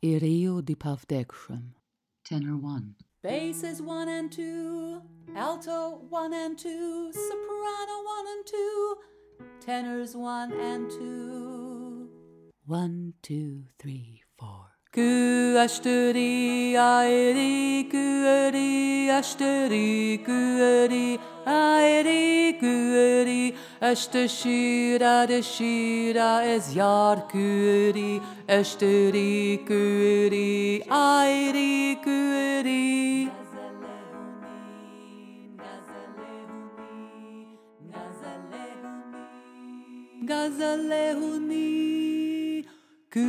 Irio di Pavdekshem. Tenor 1. Basses 1 and 2, alto 1 and 2, soprano 1 and 2, tenors 1 and 2. 1, 2, 3, 4. Ku ashturi airi kuari ashturi kuari airi kuari ashtashira deshira es yar kuari ashturi kuari airi kuari Gazalehuni ku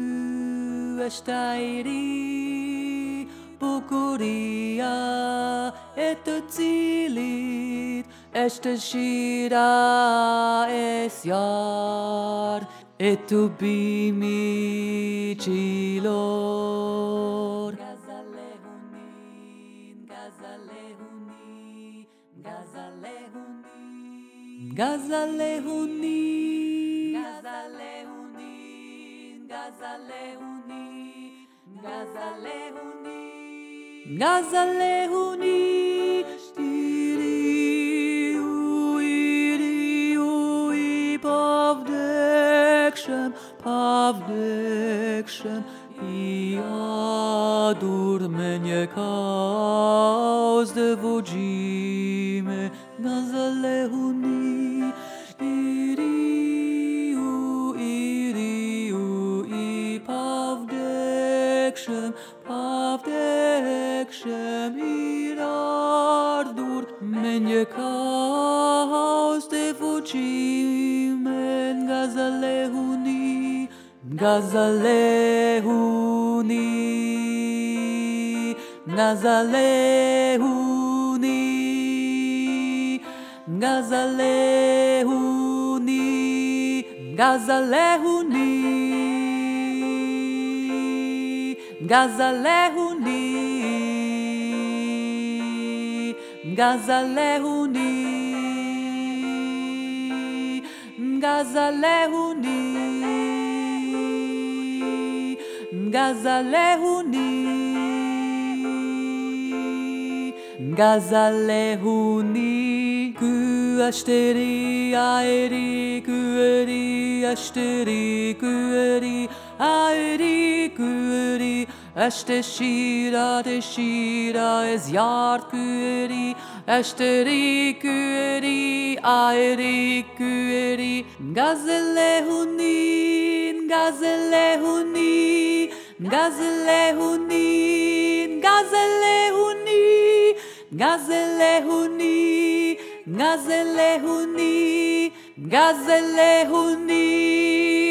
estairi bukuria et tzilit estashira es yar et bimi chilor Gazalehuni Gazalehuni Gazalehuni iri pavdekshem iadur menye kaos de vujime Gazalehuni Pavdekshem irardur menye kaos de fucimen Gazalehuni Gazalehuni Gazalehuni Gazalehuni Gazalehuni Gazalehuni Gazalehuni Gazalehuni Gazalehuni Gazalehuni Ku ashteri airi kueri ashteri kueri airi kueri ashteshira deshira es yar kueri ashteri kueri airi kueri Gazalehuni Gazalehuni Gazalehuni Gazalehuni Gazalehuni Gazalehuni Gazalehuni